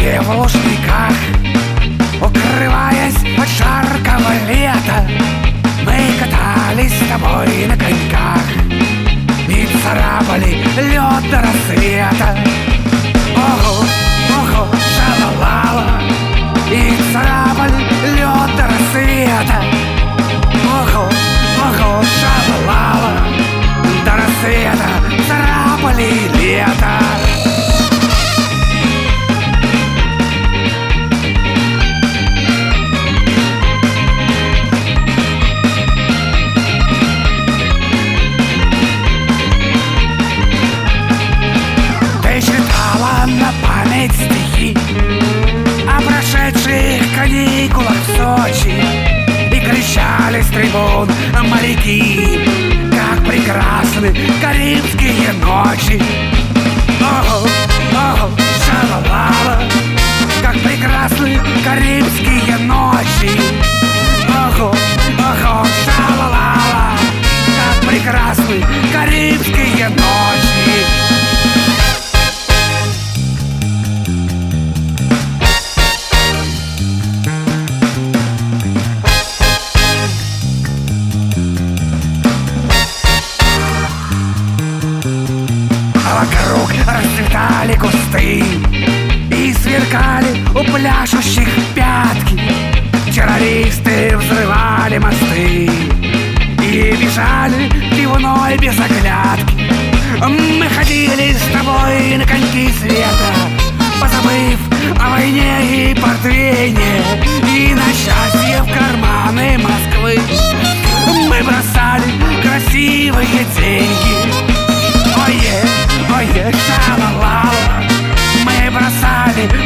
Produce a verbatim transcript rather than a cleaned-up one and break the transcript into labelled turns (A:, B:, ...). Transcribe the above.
A: И в лужниках, укрываясь от жаркого лета, мы катались с тобой на коньках и царапали лед до рассвета. Ого, ого, шалалала, и царапали лед до рассвета. Ого, ого, шалалала, до рассвета царапали лето. На память стихи о прошедших каникулах в Сочи, и кричали с трибун моряки, как прекрасны карибские ночи. Ого, ого, шалалала, как прекрасны карибские ночи. Ого, ого, шалалала, как прекрасны карибские ночи. Вокруг расцветали кусты и сверкали у пляшущих пятки. Террористы взрывали мосты и бежали пивной без оглядки. Мы ходили с тобой на коньки света, позабыв о войне и портвейне, и на счастье в карманы Москвы мы бросали красивые деньги. Ое, ое, шалалала, мы бросали